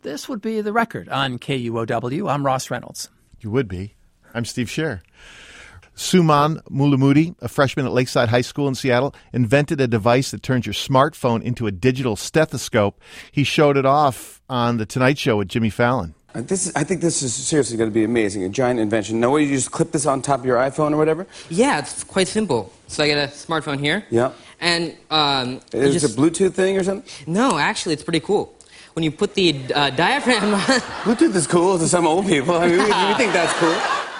this would be the record on KUOW. I'm Ross Reynolds. You would be. I'm Steve Scher. Suman Mulamudi, a freshman at Lakeside High School in Seattle, invented a device that turns your smartphone into a digital stethoscope. He showed it off on The Tonight Show with Jimmy Fallon. I think this is seriously going to be amazing, a giant invention. No way you just clip this on top of your iPhone or whatever? Yeah, it's quite simple. So I get a smartphone here. Yeah. And is it a Bluetooth thing or something? No, actually, it's pretty cool. When you put the diaphragm on... Bluetooth is cool to some old people. I mean, we think that's cool.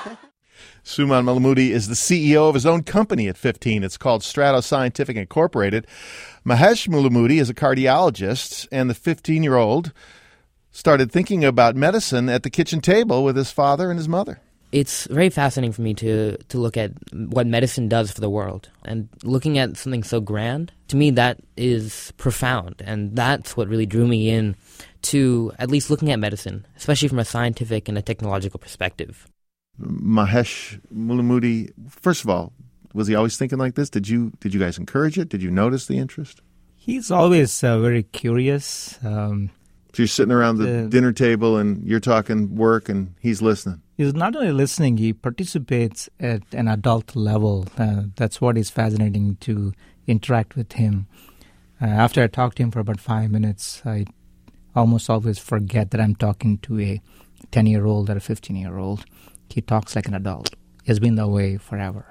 Suman Mulamudi is the CEO of his own company at 15. It's called Strato Scientific Incorporated. Mahesh Mulamudi is a cardiologist, and the 15-year-old started thinking about medicine at the kitchen table with his father and his mother. It's very fascinating for me to look at what medicine does for the world. And looking at something so grand, to me that is profound. And that's what really drew me in to at least looking at medicine, especially from a scientific and a technological perspective. Mahesh Mulamudi, first of all, was he always thinking like this? Did you guys encourage it? Did you notice the interest? He's always very curious. So you're sitting around the dinner table and you're talking work and he's listening. He's not only listening, he participates at an adult level. That's what is fascinating to interact with him. After I talk to him for about 5 minutes, I almost always forget that I'm talking to a 10-year-old or a 15-year-old. He talks like an adult. He has been that way forever.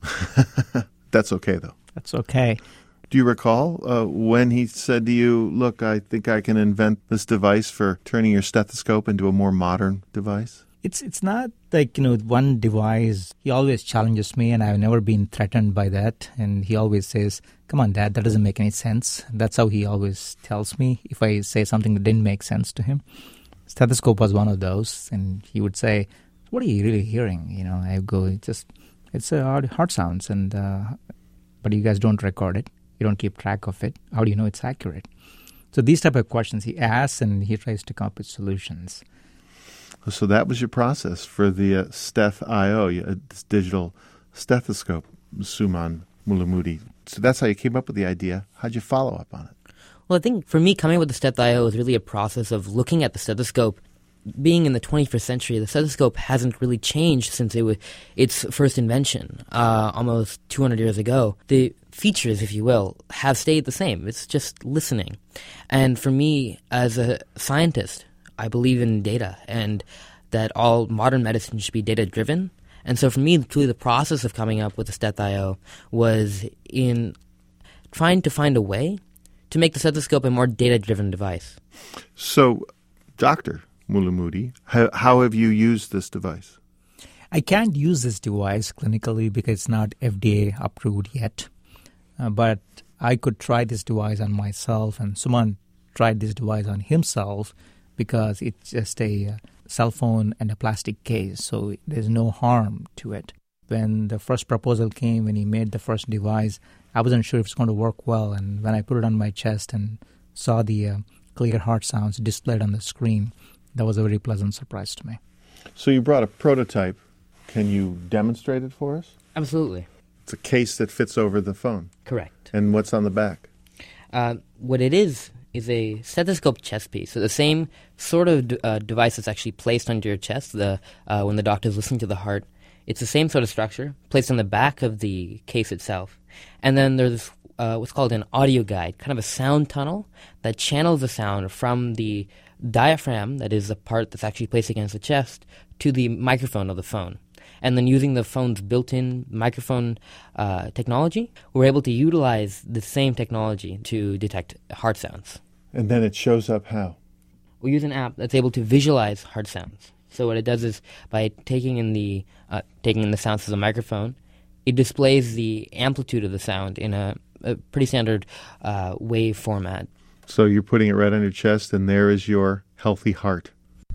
That's okay, though. That's okay. Do you recall when he said to you, look, I think I can invent this device for turning your stethoscope into a more modern device? It's not like, one device. He always challenges me, and I've never been threatened by that. And he always says, come on, Dad, that doesn't make any sense. That's how he always tells me if I say something that didn't make sense to him. Stethoscope was one of those, and he would say, what are you really hearing? I go, it's heart sounds, and but you guys don't record it. You don't keep track of it. How do you know it's accurate? So these type of questions he asks, and he tries to come up with solutions. So that was your process for the Steth.io, this digital stethoscope, Suman Mulamudi. So that's how you came up with the idea. How'd you follow up on it? Well, I think for me, coming up with the Steth.io was really a process of looking at the stethoscope. Being in the 21st century, the stethoscope hasn't really changed since its first invention, almost 200 years ago. The features, if you will, have stayed the same. It's just listening. And for me, as a scientist, I believe in data and that all modern medicine should be data-driven. And so for me, truly the process of coming up with the Steth.io was in trying to find a way to make the stethoscope a more data-driven device. So, Dr. Mulamudi, how have you used this device? I can't use this device clinically because it's not FDA approved yet. But I could try this device on myself, and Suman tried this device on himself because it's just a cell phone and a plastic case, so there's no harm to it. When the first proposal came, when he made the first device, I wasn't sure if it's going to work well, and when I put it on my chest and saw the clear heart sounds displayed on the screen, that was a very pleasant surprise to me. So you brought a prototype. Can you demonstrate it for us? Absolutely. It's a case that fits over the phone. Correct. And what's on the back? What it is a stethoscope chest piece. So the same sort of device that's actually placed under your chest when the doctor's listening to the heart. It's the same sort of structure placed on the back of the case itself. And then there's what's called an audio guide, kind of a sound tunnel that channels the sound from the diaphragm, that is the part that's actually placed against the chest, to the microphone of the phone. And then using the phone's built-in microphone technology, we're able to utilize the same technology to detect heart sounds. And then it shows up how? We use an app that's able to visualize heart sounds. So what it does is, by taking in the sounds to the microphone, it displays the amplitude of the sound in a pretty standard wave format. So you're putting it right on your chest, and there is your healthy heart.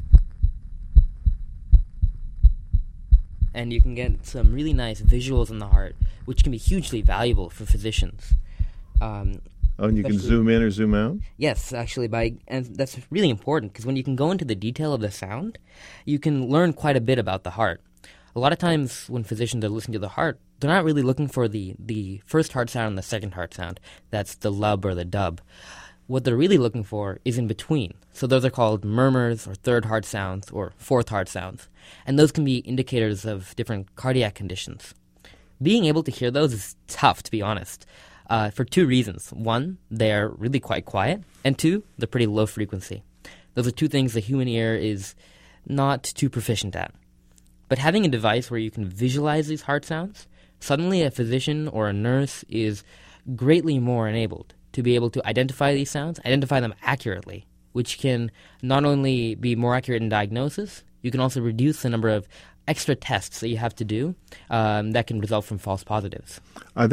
And you can get some really nice visuals in the heart, which can be hugely valuable for physicians. And you can zoom in or zoom out? Yes, actually, and that's really important, because when you can go into the detail of the sound, you can learn quite a bit about the heart. A lot of times when physicians are listening to the heart, they're not really looking for the first heart sound and the second heart sound. That's the lub or the dub. What they're really looking for is in between. So those are called murmurs or third heart sounds or fourth heart sounds. And those can be indicators of different cardiac conditions. Being able to hear those is tough, to be honest, for two reasons. One, they're really quite quiet. And two, they're pretty low frequency. Those are two things the human ear is not too proficient at. But having a device where you can visualize these heart sounds, suddenly a physician or a nurse is greatly more enabled to be able to identify these sounds, identify them accurately, which can not only be more accurate in diagnosis, you can also reduce the number of extra tests that you have to do that can result from false positives. Are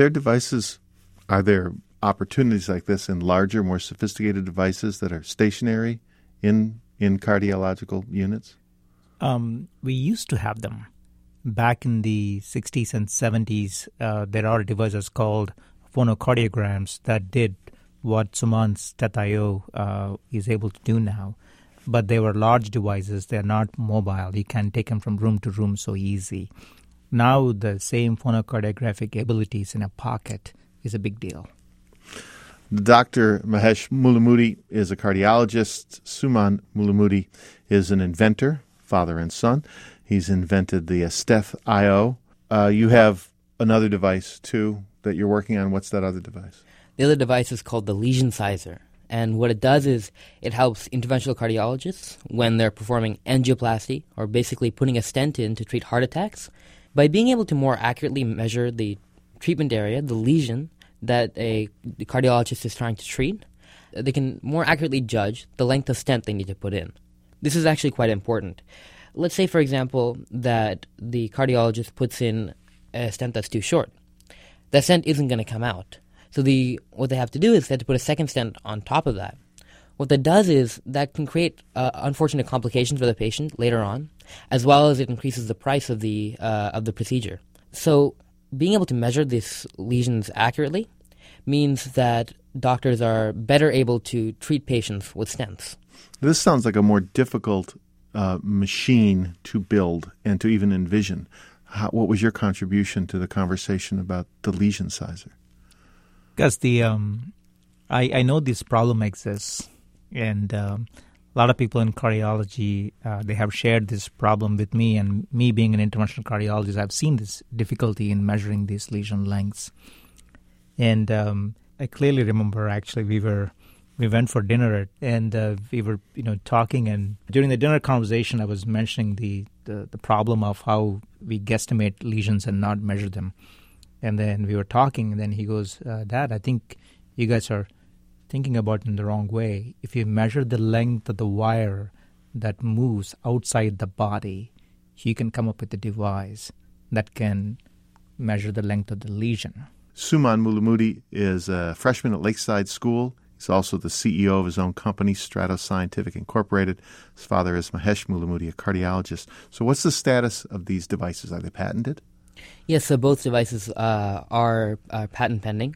there opportunities like this in larger, more sophisticated devices that are stationary in cardiological units? We used to have them. Back in the 60s and 70s, there are devices called phonocardiograms that did what Suman's TETH.io is able to do now. But they were large devices. They're not mobile. You can't take them from room to room so easy. Now the same phonocardiographic abilities in a pocket is a big deal. Dr. Mahesh Mullamoody is a cardiologist. Suman Mullamoody is an inventor, father and son. He's invented the TETH.io. You have another device, too, that you're working on. What's that other device? The other device is called the lesion sizer. And what it does is it helps interventional cardiologists when they're performing angioplasty, or basically putting a stent in to treat heart attacks, by being able to more accurately measure the treatment area, the lesion that the cardiologist is trying to treat. They can more accurately judge the length of stent they need to put in. This is actually quite important. Let's say, for example, that the cardiologist puts in a stent that's too short. That stent isn't going to come out. So what they have to do is they have to put a second stent on top of that. What that does is that can create unfortunate complications for the patient later on, as well as it increases the price of the procedure. So being able to measure these lesions accurately means that doctors are better able to treat patients with stents. This sounds like a more difficult machine to build and to even envision. What was your contribution to the conversation about the lesion sizer? Because I know this problem exists, and a lot of people in cardiology, they have shared this problem with me, and me being an interventional cardiologist, I've seen this difficulty in measuring these lesion lengths. And I clearly remember, actually, we went for dinner, and we were talking, and during the dinner conversation, I was mentioning the problem of how we guesstimate lesions and not measure them. And then we were talking, and then he goes, Dad, I think you guys are thinking about it in the wrong way. If you measure the length of the wire that moves outside the body, you can come up with a device that can measure the length of the lesion. Suman Mullamoody is a freshman at Lakeside School. He's also the CEO of his own company, Stratos Scientific Incorporated. His father is Mahesh Mullamoody, a cardiologist. So what's the status of these devices? Are they patented? Yes, so both devices are patent pending,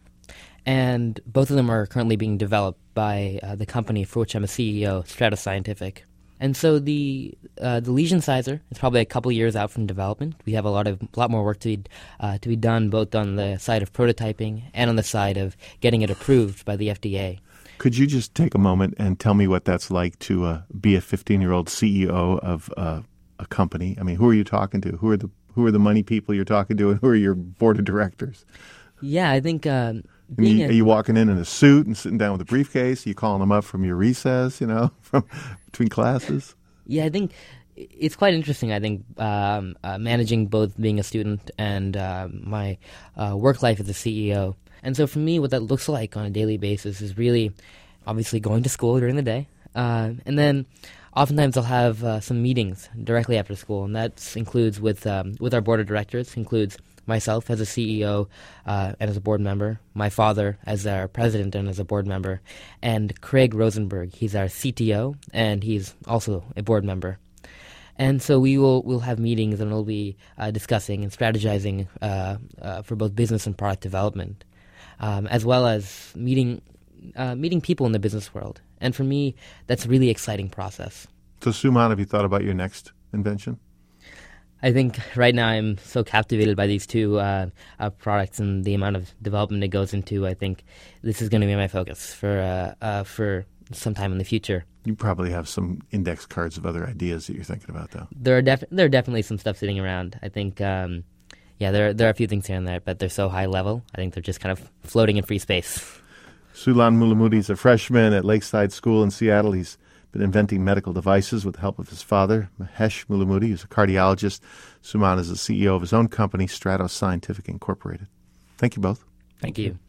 and both of them are currently being developed by the company for which I'm a CEO, Stratos Scientific. And so the lesion sizer is probably a couple years out from development. We have a lot more work to be done, both on the side of prototyping and on the side of getting it approved by the FDA. Could you just take a moment and tell me what that's like to be a 15-year-old CEO of a company? I mean, who are you talking to? Who are the money people you're talking to, and who are your board of directors? Yeah, I think are you walking in a suit and sitting down with a briefcase? Are you calling them up from your recess, from between classes? Yeah, I think it's quite interesting. I think managing both being a student and my work life as a CEO. And so for me, what that looks like on a daily basis is really obviously going to school during the day. And then oftentimes I'll have some meetings directly after school, and that includes with our board of directors, includes myself as a CEO and as a board member, my father as our president and as a board member, and Craig Rosenberg. He's our CTO, and he's also a board member. And so we'll have meetings, and we'll be discussing and strategizing for both business and product development, as well as meeting people in the business world. And for me, that's a really exciting process. So, Suman, have you thought about your next invention? I think right now I'm so captivated by these two products and the amount of development it goes into. I think this is going to be my focus for some time in the future. You probably have some index cards of other ideas that you're thinking about, though. There are definitely some stuff sitting around. I think, there are a few things here and there, but they're so high level. I think they're just kind of floating in free space. Sulan Mulamoody is a freshman at Lakeside School in Seattle. He's been inventing medical devices with the help of his father, Mahesh Mulamoody, who's a cardiologist. Suman is the CEO of his own company, Stratos Scientific Incorporated. Thank you both. Thank you.